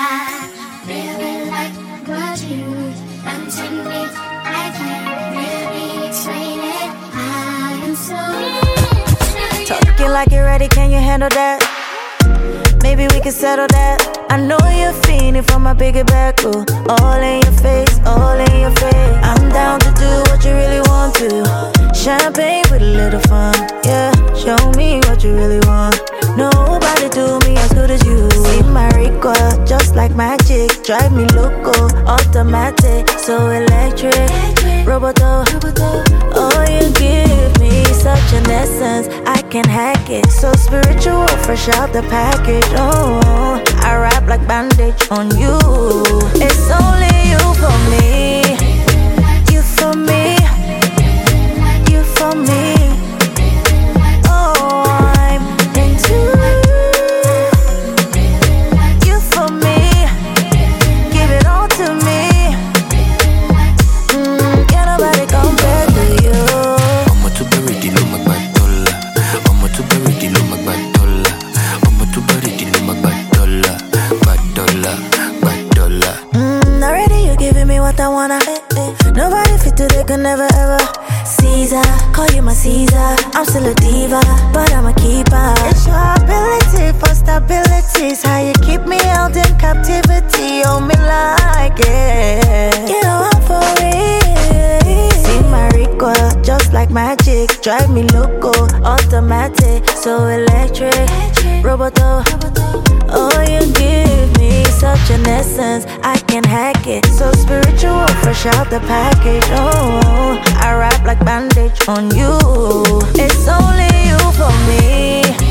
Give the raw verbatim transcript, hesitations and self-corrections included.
I really like what you done to me. I can't really explain it. I am so talking like you're ready, can you handle that? Maybe we can settle that. I know you're fiending for my bigger back, ooh. All in your face, all in your face. I'm down to do what you really want to. Champagne with a little fun, yeah. Show me what you really want. Nobody do me as good as you. See my record, just like magic. Drive me loco, automatic, so electric. Roboto, oh, you give me such an essence, I can hack it. So spiritual, fresh out the package. Oh, I wrap like bandage on you. It's only you for me. You for me. You for me. Oh, I'm into you for me. Give it all to me. Mm, can't nobody compare to you. I'ma to bury the low magbadola. I'ma to bury the low magbadola. I'ma to bury the low magbadola. Badola, badola. Mm, already you giving me what I wanna. Nobody fit to they could never ever. Caesar, call you my Caesar. I'm still a diva, but I'm a keeper. It's your ability for stability. It's how you keep me held in captivity. Oh, me like it. You know I'm for it. See my record, just like magic. Drive me loco, automatic, so electric. Roboto, oh, you give me such an essence, I can hack it. So spiritual, fresh out the package. Oh, I wrap like bandage on you. It's only you for me.